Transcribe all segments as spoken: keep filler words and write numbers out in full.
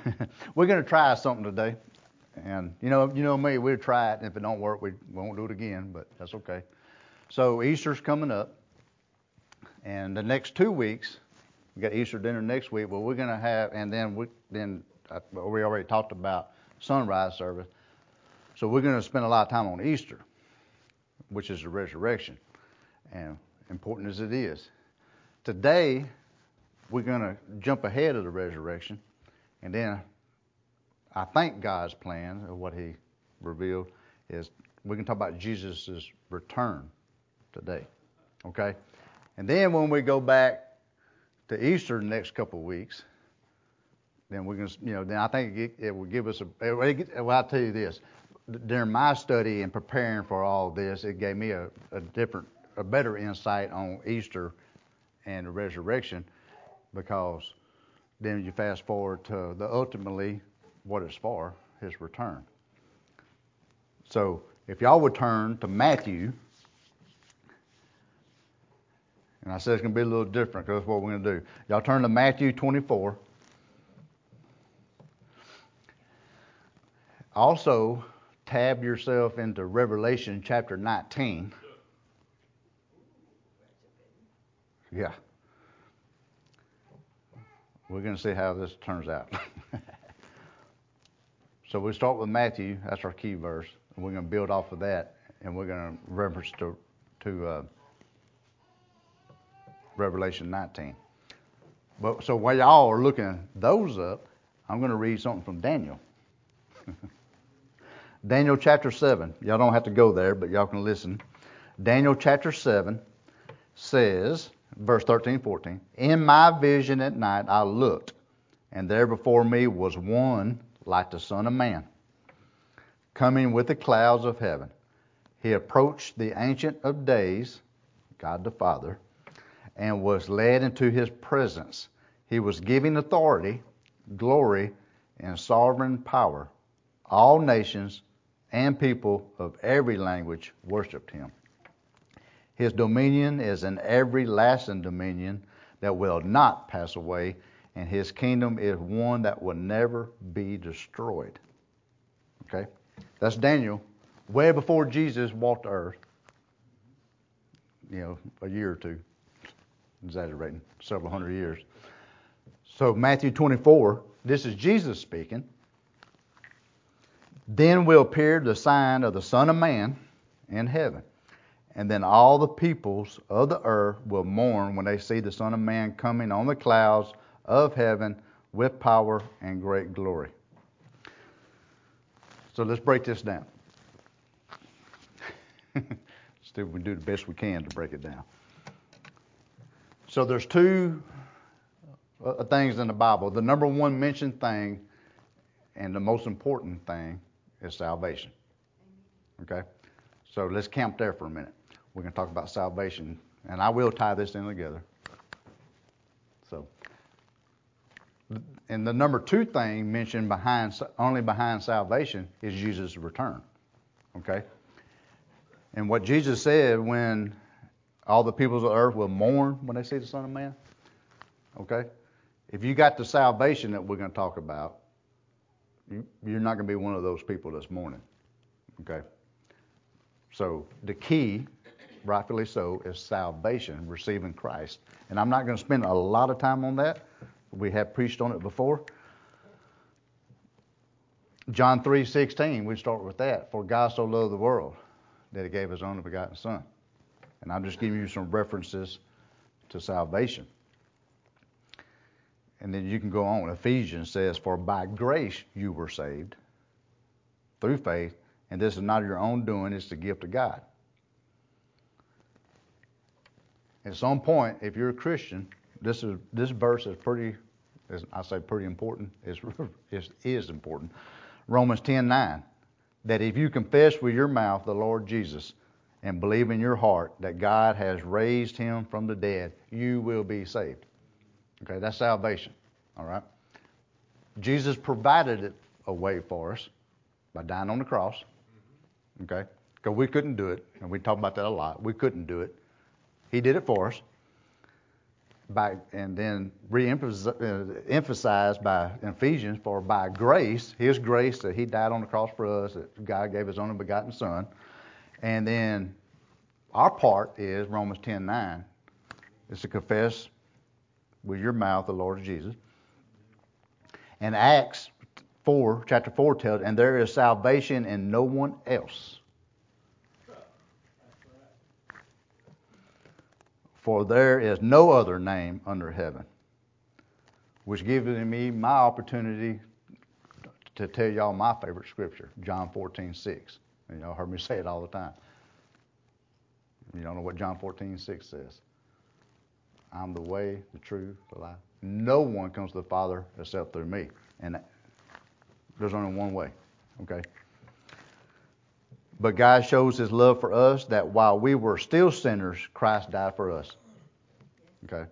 We're going to try something today. And you know, you know me, we'll try it, and if it don't work, we won't do it again, but that's okay. So Easter's coming up, and the next two weeks, we got Easter dinner next week. Well, we're going to have, and then we then uh, we already talked about sunrise service. So we're going to spend a lot of time on Easter, which is the resurrection, and important as it is. Today, we're going to jump ahead of the resurrection, and then I think God's plan, or what He revealed, is we can talk about Jesus' return today, okay? And then when we go back to Easter the next couple of weeks, then we're going to, you know, then I think it, it will give us a, it, well, I'll tell you this. During my study and preparing for all this, it gave me a, a different, a better insight on Easter and the resurrection, because then you fast forward to the ultimately what it's for, His return. So if y'all would turn to Matthew, and I said it's going to be a little different because that's what we're going to do. Y'all turn to Matthew twenty-four. Also, tab yourself into Revelation chapter nineteen. Yeah. We're going to see how this turns out. So we start with Matthew. That's our key verse. And we're going to build off of that, and we're going to reference to, to uh, Revelation nineteen. But so while y'all are looking those up, I'm going to read something from Daniel. Daniel chapter seven. Y'all don't have to go there, but y'all can listen. Daniel chapter seven says, verse thirteen, fourteen, in my vision at night I looked, and there before me was one like the Son of Man, coming with the clouds of heaven. He approached the Ancient of Days, God the Father, and was led into His presence. He was given authority, glory, and sovereign power. All nations and people of every language worshipped Him. His dominion is an everlasting dominion that will not pass away, and His kingdom is one that will never be destroyed. Okay? That's Daniel, way before Jesus walked the earth. You know, a year or two. Exaggerating, several hundred years. So Matthew twenty-four, this is Jesus speaking. Then will appear the sign of the Son of Man in heaven. And then all the peoples of the earth will mourn when they see the Son of Man coming on the clouds of heaven with power and great glory. So let's break this down. Still, we do the best we can to break it down. So there's two uh, things in the Bible. The number one mentioned thing and the most important thing is salvation. Okay? So let's camp there for a minute. We're going to talk about salvation, and I will tie this in together. So, and the number two thing mentioned behind, only behind salvation is Jesus' return. Okay? And what Jesus said when all the peoples of the earth will mourn when they see the Son of Man. Okay? If you got the salvation that we're going to talk about, you, you're not going to be one of those people that's mourning. Okay? So the key, rightfully so, is salvation, receiving Christ. And I'm not going to spend a lot of time on that. We have preached on it before. John three sixteen, we start with that. For God so loved the world that He gave His only begotten Son. And I'm just giving you some references to salvation. And then you can go on. Ephesians says, for by grace you were saved through faith, and this is not your own doing, it's the gift of God. At some point, if you're a Christian, this is this verse is pretty, is, I say pretty important, is is, is important. Romans ten nine, that if you confess with your mouth the Lord Jesus and believe in your heart that God has raised Him from the dead, you will be saved. Okay, that's salvation. All right. Jesus provided it a way for us by dying on the cross. Okay, because we couldn't do it, and we talk about that a lot. We couldn't do it. He did it for us. by and then re-emphasized by Ephesians, for by grace, His grace that He died on the cross for us, that God gave His only begotten Son, and then our part is Romans ten nine. It's to confess with your mouth the Lord Jesus. And Acts four, chapter four tells, and there is salvation in no one else. For there is no other name under heaven. Which gives me my opportunity to tell y'all my favorite scripture, John fourteen six. And y'all heard me say it all the time. You don't know what John fourteen six says. I'm the way, the truth, the life. No one comes to the Father except through me. And there's only one way. Okay? But God shows His love for us that while we were still sinners, Christ died for us. Okay?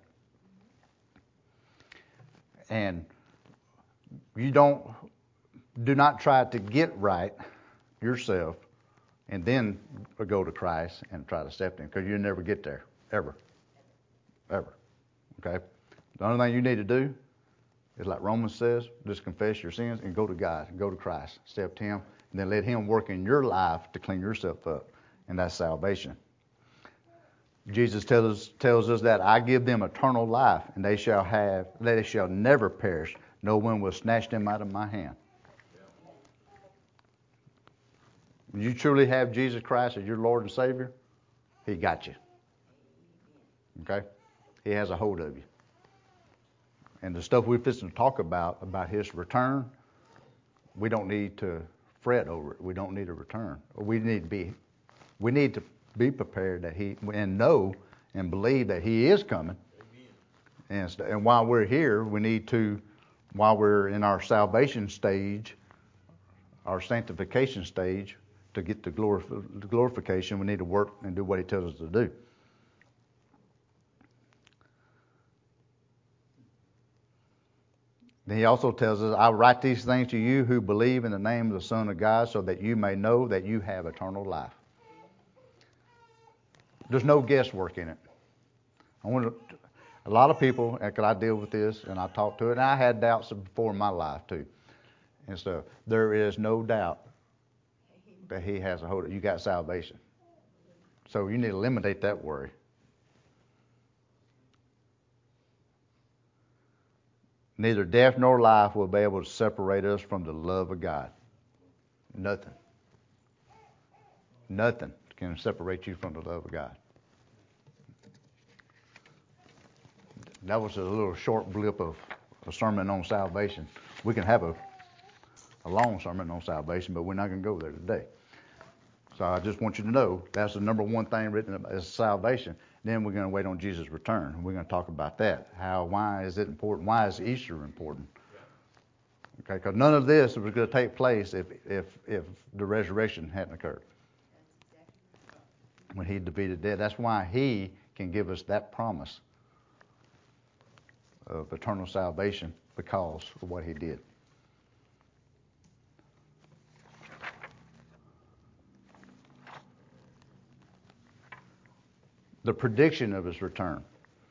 And you don't, do not try to get right yourself and then go to Christ and try to accept Him, because you'll never get there, ever. Ever. Okay? The only thing you need to do is, like Romans says, just confess your sins and go to God, and go to Christ, accept Him, and then let Him work in your life to clean yourself up, and that's salvation. Jesus tells us, tells us that I give them eternal life, and they shall have, they shall never perish. No one will snatch them out of my hand. When you truly have Jesus Christ as your Lord and Savior, He got you. Okay? He has a hold of you. And the stuff we're fixing to talk about, about His return, we don't need to fret over it. We don't need a return. We need to be, we need to be prepared that He, and know and believe that He is coming. And, and while we're here, we need to, while we're in our salvation stage, our sanctification stage, to get the glorif- glorification, we need to work and do what He tells us to do. Then He also tells us, I write these things to you who believe in the name of the Son of God, so that you may know that you have eternal life. There's no guesswork in it. I want to, a lot of people, because I deal with this and I talk to it, and I had doubts before in my life too. And so there is no doubt that He has a hold of you. You got salvation. So you need to eliminate that worry. Neither death nor life will be able to separate us from the love of God. Nothing. Nothing can separate you from the love of God. That was a little short blip of a sermon on salvation. We can have a, a long sermon on salvation, but we're not going to go there today. So I just want you to know that's the number one thing written about is salvation. Then we're going to wait on Jesus' return. We're going to talk about that. How, why is it important? Why is Easter important? Okay, because none of this was going to take place if, if, if the resurrection hadn't occurred. When He defeated death. That's why He can give us that promise of eternal salvation, because of what He did. The prediction of His return.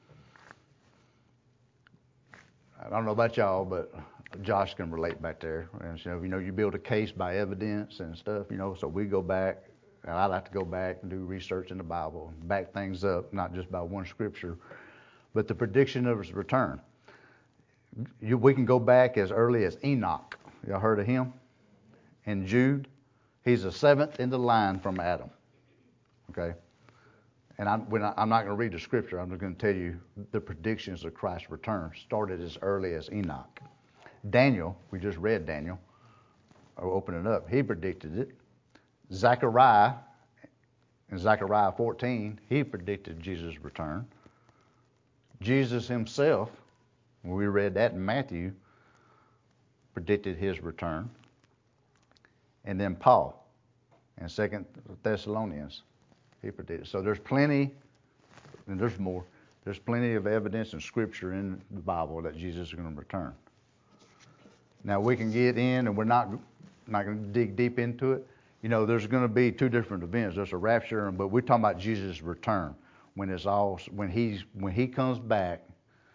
I don't know about y'all, but Josh can relate back there. And so, you know, you build a case by evidence and stuff, you know, so we go back, and I like to go back and do research in the Bible, and back things up, not just by one scripture, but the prediction of His return. You, we can go back as early as Enoch. Y'all heard of him? And Jude. He's the seventh in the line from Adam. Okay? And I'm, when I, I'm not going to read the scripture. I'm just going to tell you the predictions of Christ's return started as early as Enoch. Daniel, we just read Daniel. I'll open it up. He predicted it. Zechariah, in Zechariah fourteen, he predicted Jesus' return. Jesus Himself, when we read that in Matthew, predicted His return. And then Paul, in Second Thessalonians, he predicted. So there's plenty, and there's more, there's plenty of evidence and scripture in the Bible that Jesus is going to return. Now we can get in, and we're not not going to dig deep into it. You know, there's going to be two different events. There's a rapture, but we're talking about Jesus' return when it's all when he's when He comes back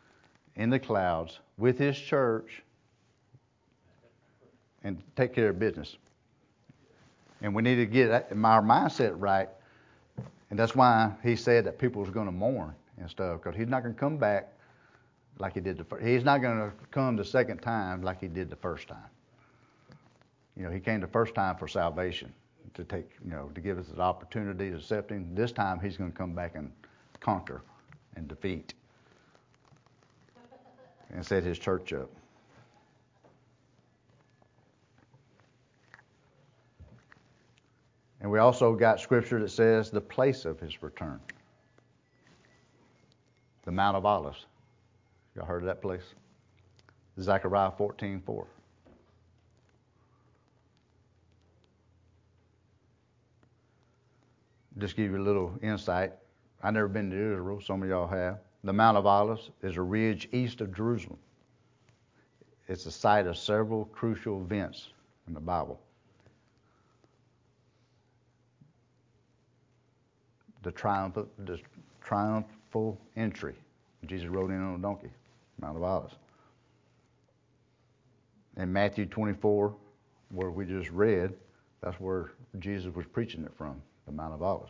in the clouds with his church and take care of business. And we need to get our mindset right. And that's why he said that people was going to mourn and stuff, because he's not going to come back like he did the first. He's not going to come the second time like he did the first time. You know, he came the first time for salvation, to take, you know, to give us an opportunity to accept him. This time he's going to come back and conquer and defeat and set his church up. And we also got scripture that says the place of his return. The Mount of Olives. Y'all heard of that place? Zechariah fourteen four. Just give you a little insight. I've never been to Israel. Some of y'all have. The Mount of Olives is a ridge east of Jerusalem. It's the site of several crucial events in the Bible. The triumphal, the triumphal entry. Jesus rode in on a donkey, Mount of Olives. In Matthew twenty-four, where we just read, that's where Jesus was preaching it from, the Mount of Olives.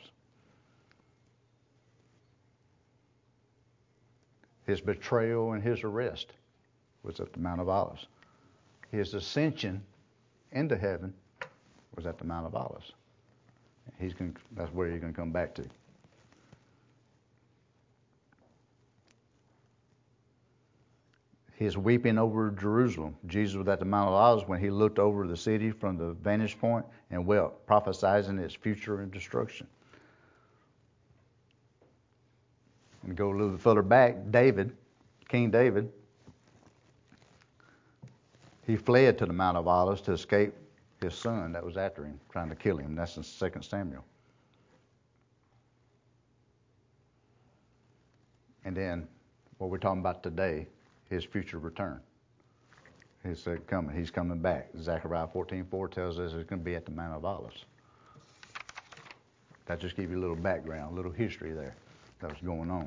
His betrayal and his arrest was at the Mount of Olives. His ascension into heaven was at the Mount of Olives. He's going. That's where he's going to come back to. His weeping over Jerusalem. Jesus was at the Mount of Olives when he looked over the city from the vantage point and wept, prophesying its future and destruction. And go a little further back, David, King David, he fled to the Mount of Olives to escape his son that was after him, trying to kill him. That's in Second Samuel. And then what we're talking about today, his future return. He's coming. He's coming back. Zechariah fourteen four tells us it's going to be at the Mount of Olives. That just gives you a little background, a little history there that was going on.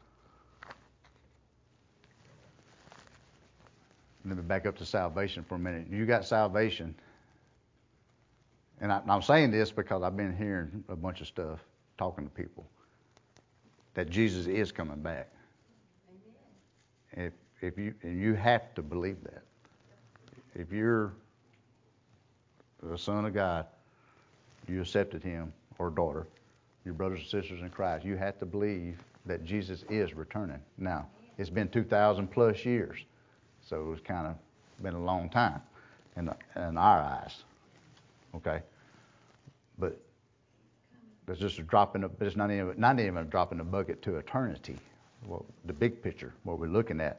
Let me back up to salvation for a minute. You got salvation. And I, I'm saying this because I've been hearing a bunch of stuff, talking to people, that Jesus is coming back. Amen. If if you and you have to believe that. If you're the son of God, you accepted him or daughter, your brothers and sisters in Christ, you have to believe that Jesus is returning. Now, it's been two thousand plus years, so it's kind of been a long time in, the, in our eyes. Okay? But it's just a drop in the, but it's not even, not even a drop in the bucket to eternity. Well, the big picture, what we're looking at.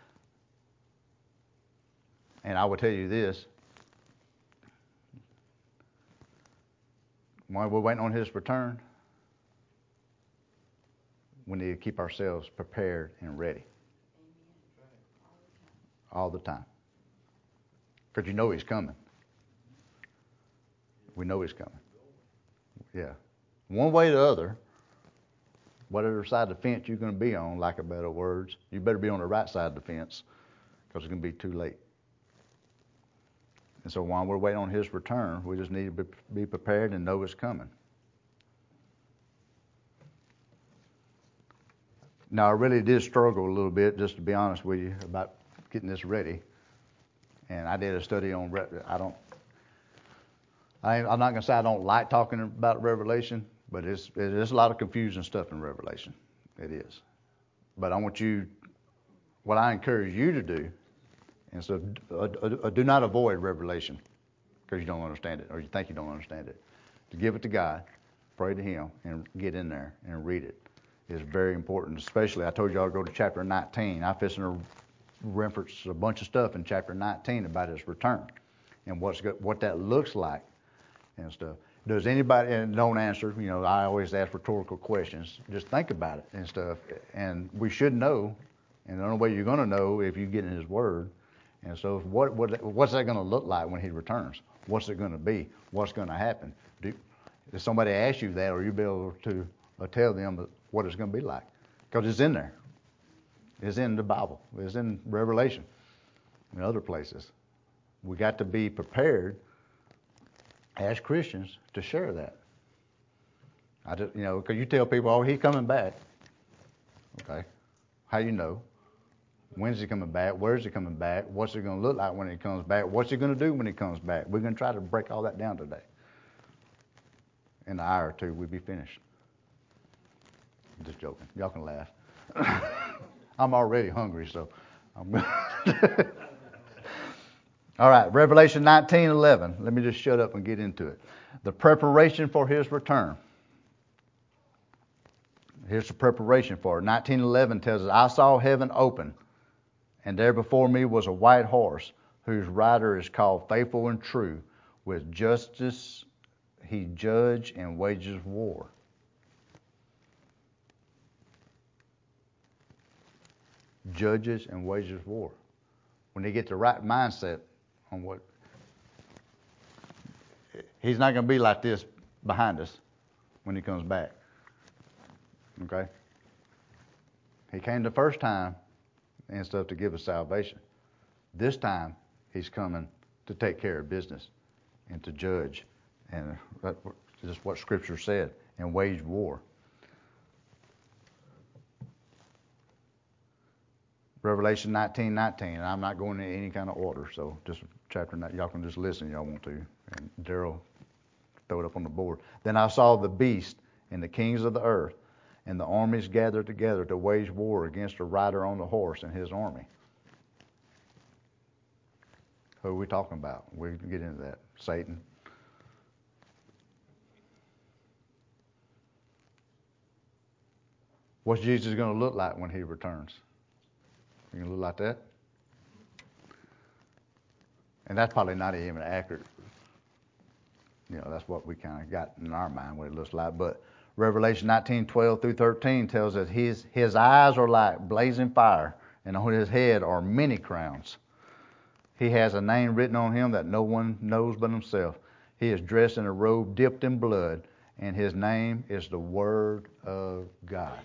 And I will tell you this, while we're waiting on his return, we need to keep ourselves prepared and ready. All the time. Because you know he's coming. We know he's coming. Yeah. One way or the other, whatever side of the fence you're going to be on, lack of better words, you better be on the right side of the fence, because it's going to be too late. And so while we're waiting on his return, we just need to be prepared and know it's coming. Now, I really did struggle a little bit, just to be honest with you, about getting this ready. And I did a study on, I don't, I ain't, I'm not going to say I don't like talking about Revelation, but it's, there's a lot of confusing stuff in Revelation. It is. But I want you, what I encourage you to do, and so uh, uh, do not avoid Revelation because you don't understand it or you think you don't understand it. To give it to God, pray to him, and get in there and read it is very important. Especially, I told you I'll go to chapter nineteen. I'm fixing to reference a bunch of stuff in chapter nineteen about his return and what's go, what that looks like and stuff. Does anybody, and don't answer, you know, I always ask rhetorical questions. Just think about it and stuff. And we should know, and the only way you're going to know if you get in his word. And so what, what what's that going to look like when he returns? What's it going to be? What's going to happen? Do, if somebody asks you that, or you be able to uh, tell them what it's going to be like? Because it's in there. It's in the Bible. It's in Revelation and other places. We got to be prepared as Christians to share that. I just, you know, because you tell people, oh, he's coming back. Okay. How you know? When's he coming back? Where's he coming back? What's he going to look like when he comes back? What's he going to do when he comes back? We're going to try to break all that down today. In an hour or two, we'll be finished. I'm just joking. Y'all can laugh. I'm already hungry, so I'm all right, Revelation nineteen eleven. Let me just shut up and get into it. The preparation for his return. Here's the preparation for it. nineteen eleven tells us, I saw heaven open, and there before me was a white horse, whose rider is called Faithful and True. With justice he judges and wages war. Judges and wages war. When they get the right mindset on what, he's not going to be like this behind us when he comes back. Okay? He came the first time and stuff to give us salvation. This time, he's coming to take care of business and to judge. And that's just what Scripture said, and wage war. Revelation nineteen nineteen. I'm not going in any kind of order, so just chapter nine. Y'all can just listen if y'all want to. And Daryl, throw it up on the board. Then I saw the beast and the kings of the earth and the armies gathered together to wage war against the rider on the horse and his army. Who are we talking about? We can get into that. Satan. What's Jesus going to look like when he returns? He going to look like that? And that's probably not even accurate. You know, that's what we kind of got in our mind what it looks like. But Revelation nineteen twelve through thirteen tells us his, his eyes are like blazing fire, and on his head are many crowns. He has a name written on him that no one knows but himself. He is dressed in a robe dipped in blood, and his name is the Word of God.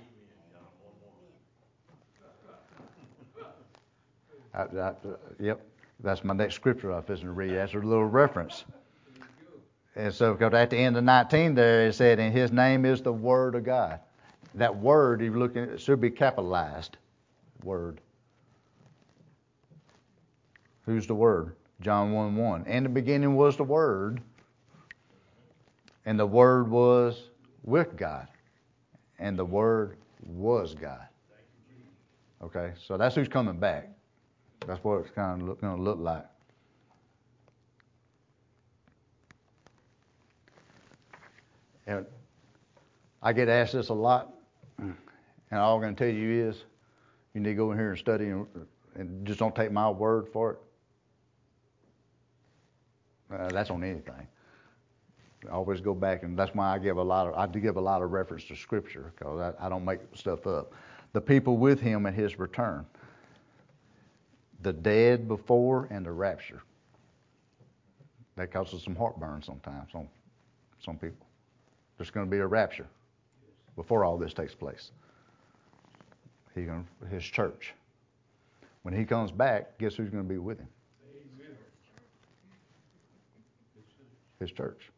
I, I, yep, that's my next scripture I'm fixing to read. That's a little reference. And so, because at the end of nineteen there, it said, and his name is the Word of God. That word, if you're looking, it should be capitalized. Word. Who's the Word? John one one. In the beginning was the Word, and the Word was with God, and the Word was God. Okay, so that's who's coming back. That's what it's kind of going to look like. And I get asked this a lot, and all I'm going to tell you is, you need to go in here and study, and, and just don't take my word for it. Uh, that's on anything. I always go back, and that's why I give a lot of I do give a lot of reference to Scripture, because I, I don't make stuff up. The people with him at his return. The dead before and the rapture. That causes some heartburn sometimes on some people. There's going to be a rapture before all this takes place. He's going to, his church. When he comes back, guess who's going to be with him? His church.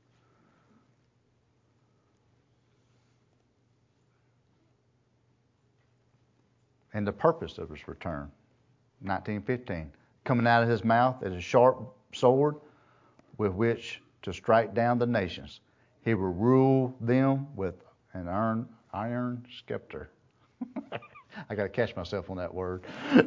And the purpose of his return. nineteen fifteen. Coming out of his mouth is a sharp sword with which to strike down the nations. He will rule them with an iron, iron scepter. I got to catch myself on that word.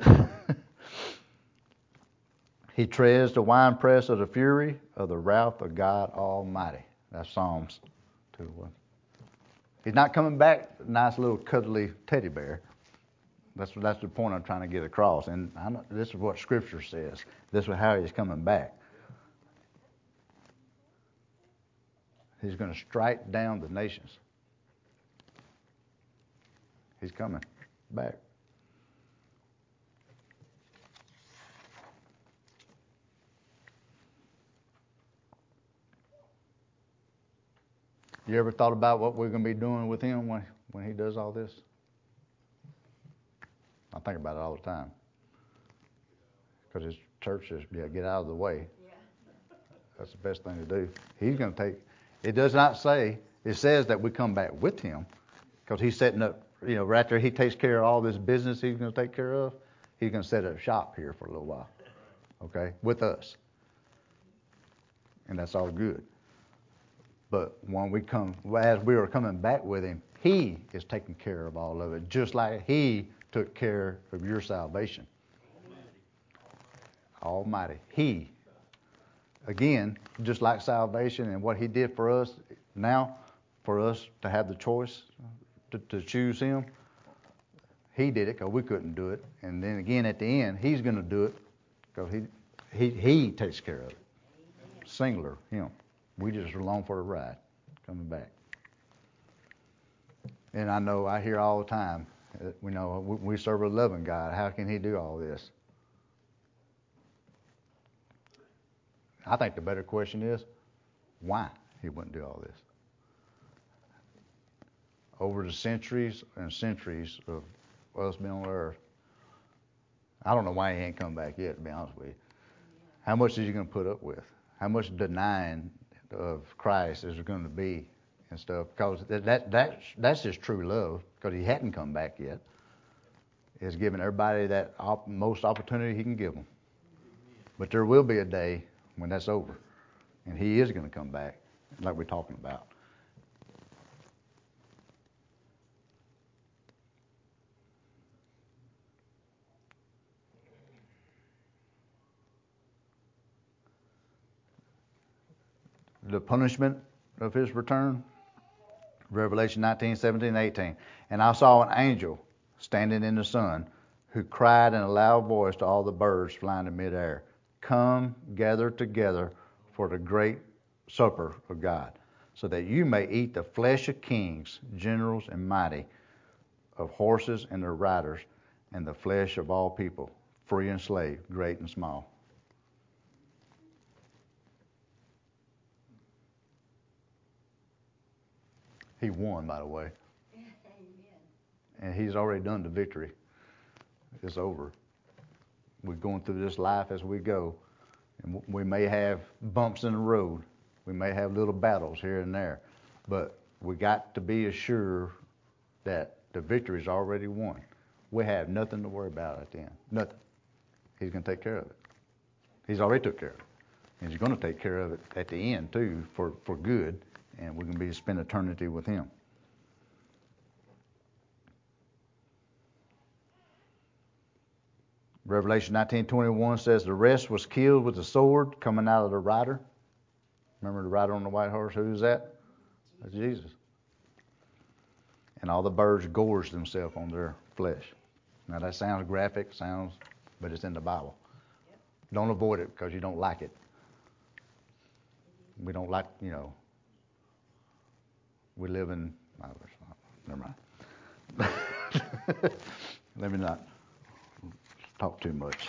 He treads the winepress of the fury of the wrath of God Almighty. That's Psalms two one. He's not coming back, nice little cuddly teddy bear. That's that's the point I'm trying to get across. And I know, this is what Scripture says. This is how he's coming back. He's going to strike down the nations. He's coming back. You ever thought about what we're going to be doing with him when, when he does all this? I think about it all the time. Because his church is, yeah, get out of the way. Yeah. That's the best thing to do. He's going to take, it does not say, it says that we come back with him. Because he's setting up, you know, right after he takes care of all this business he's going to take care of, he's going to set up shop here for a little while. Okay? With us. And that's all good. But when we come, as we are coming back with him, he is taking care of all of it, just like he took care of your salvation. Almighty. Almighty. He. Again, just like salvation and what he did for us, now for us to have the choice to, to choose him, he did it because we couldn't do it. And then again at the end, he's going to do it because he, he, he takes care of it. Singular, him. We just along for a ride, coming back. And I know I hear all the time, you know, we serve a loving God. How can he do all this? I think the better question is, why he wouldn't do all this? Over the centuries and centuries of us being on earth, I don't know why he ain't come back yet, to be honest with you. How much is he going to put up with? How much denying of Christ is there going to be and stuff? Because that, that that's, that's just true love, because he hadn't come back yet. He's giving everybody that op- most opportunity he can give them. But there will be a day when that's over, and he is going to come back, like we're talking about. The punishment of his return, Revelation nineteen, seventeen, eighteen. And I saw an angel standing in the sun who cried in a loud voice to all the birds flying in midair, come, gather together for the great supper of God, so that you may eat the flesh of kings, generals, and mighty, of horses and their riders, and the flesh of all people, free and slave, great and small. He won, by the way. And he's already done the victory. It's over. We're going through this life as we go. And we may have bumps in the road. We may have little battles here and there. But we got to be assured that the victory is already won. We have nothing to worry about at the end. Nothing. He's going to take care of it. He's already took care of it. And he's going to take care of it at the end, too, for, for good. And we're going to be spend eternity with him. Revelation nineteen twenty-one says the rest was killed with the sword coming out of the rider. Remember the rider on the white horse? Who is that? That's Jesus. And all the birds gorged themselves on their flesh. Now that sounds graphic, sounds, but it's in the Bible. Yep. Don't avoid it because you don't like it. We don't like, you know. We live in, oh, never mind. Let me not talk too much.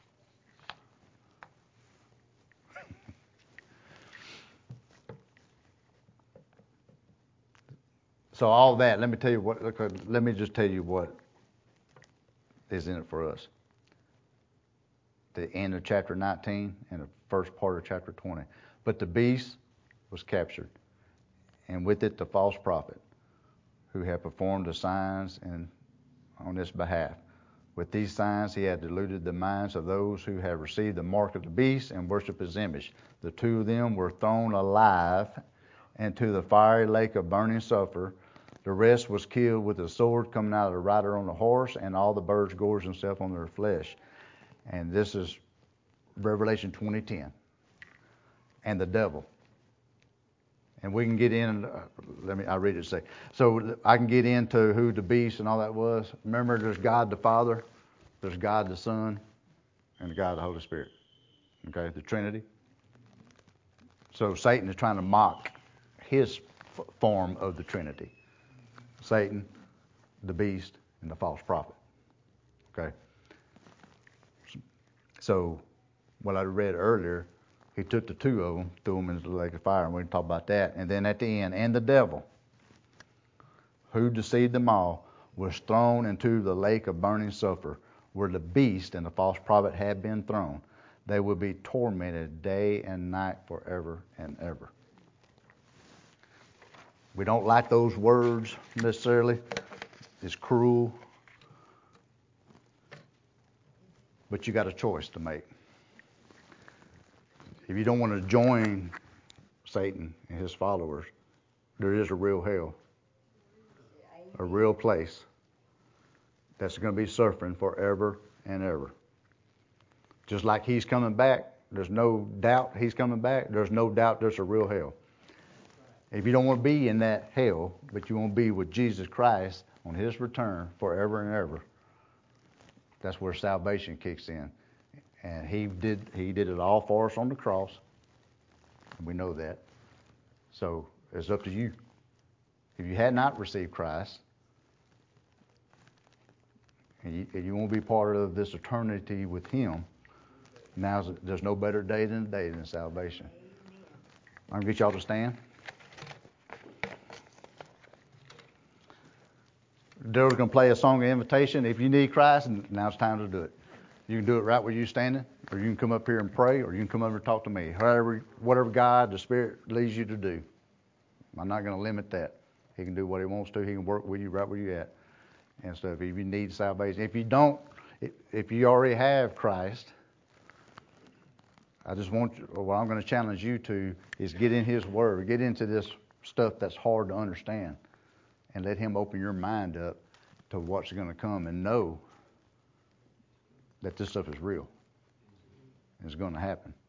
So all that, let me tell you what, let me just tell you what is in it for us. The end of chapter nineteen and the first part of chapter twenty. But the beast was captured, and with it the false prophet, who had performed the signs in, on his behalf. With these signs he had deluded the minds of those who had received the mark of the beast and worshipped his image. The two of them were thrown alive into the fiery lake of burning sulfur. The rest was killed with a sword coming out of the rider on the horse, and all the birds gorged themselves on their flesh. And this is Revelation twenty ten. And the devil. And we can get in, uh, let me, I'll read it say. So I can get into who the beast and all that was. Remember, there's God the Father, there's God the Son, and God the Holy Spirit. Okay, the Trinity. So Satan is trying to mock his f- form of the Trinity. Satan, the beast, and the false prophet. Okay. So what I read earlier, he took the two of them, threw them into the lake of fire, and we can talk about that. And then at the end, and the devil, who deceived them all, was thrown into the lake of burning sulfur, where the beast and the false prophet have been thrown, they will be tormented day and night forever and ever. We don't like those words necessarily. It's cruel. But you got a choice to make. If you don't want to join Satan and his followers, there is a real hell, a real place that's going to be suffering forever and ever. Just like he's coming back, there's no doubt he's coming back, there's no doubt there's a real hell. If you don't want to be in that hell, but you want to be with Jesus Christ on his return forever and ever, that's where salvation kicks in. And he did he did it all for us on the cross. And we know that. So it's up to you. If you had not received Christ, and you, and you want to be part of this eternity with him, now there's no better day than the day than salvation. I'm going to get y'all to stand. Daryl's going to play a song of invitation. If you need Christ, now it's time to do it. You can do it right where you're standing, or you can come up here and pray, or you can come over and talk to me. However, whatever God, the Spirit leads you to do. I'm not going to limit that. He can do what he wants to. He can work with you right where you're at and stuff. If you need salvation. If you don't, if, if you already have Christ, I just want you, what I'm going to challenge you to is get in his word. Get into this stuff that's hard to understand. And let him open your mind up to what's going to come and know that this stuff is real. It's going to happen.